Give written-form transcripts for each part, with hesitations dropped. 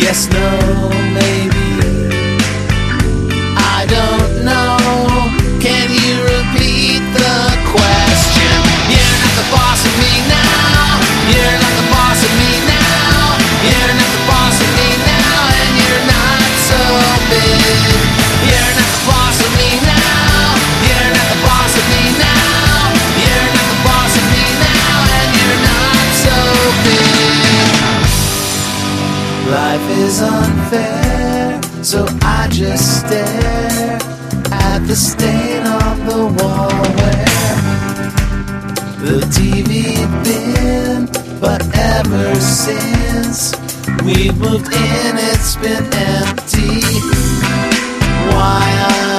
Yes, no, maybe. I don't know. Can you repeat the question? You're not the boss of me now. You're not the boss of me now. You're not the boss of me now, and you're not so big. You're not the boss of me now. You're not the boss of me now. You're not the boss of me now, and you're not so big. Life is unfair, so I just stare at the stain on the wall where the TV been. But ever since we've moved in, it's been empty. Why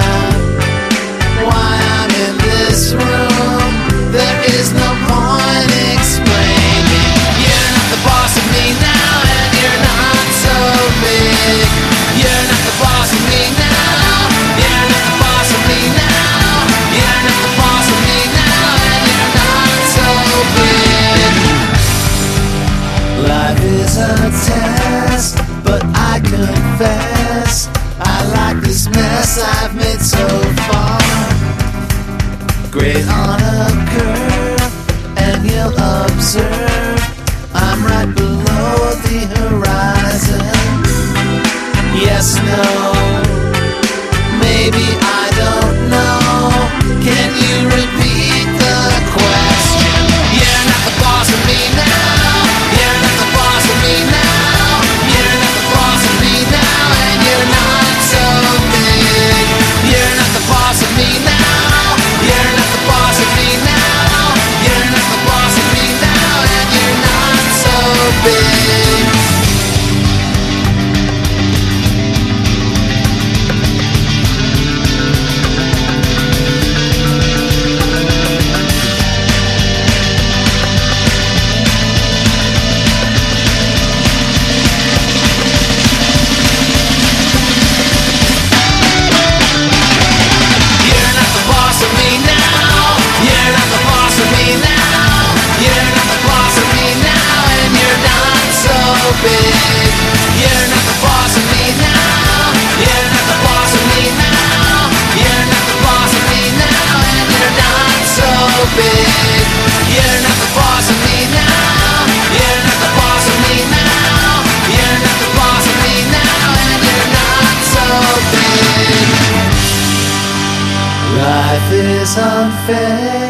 I'm in this room, there is no point explaining. You're not the boss of me now, and you're not so big. You're not the boss of me now. You're not the boss of me now. You're not the boss of me now, and you're not so big. Life is a test, but I confess I like this mess I've made so far. Great on a curve, and you'll observe I'm right below the horizon. Yes, no, maybe, I don't know. Can you repeat the question? You're not the boss of me now. You're not the boss of me now. You're not the boss of me now, and you're not so big. You're not the boss of me now. You're not the boss of me now. You're not the boss of me now, and you're not so big. Big. You're not the boss of me now. You're not the boss of me now. You're not the boss of me now, and you're not so big. You're not the boss of me now. You're not the boss of me now. You're not the boss of me now, and you're not so big. Life is unfair.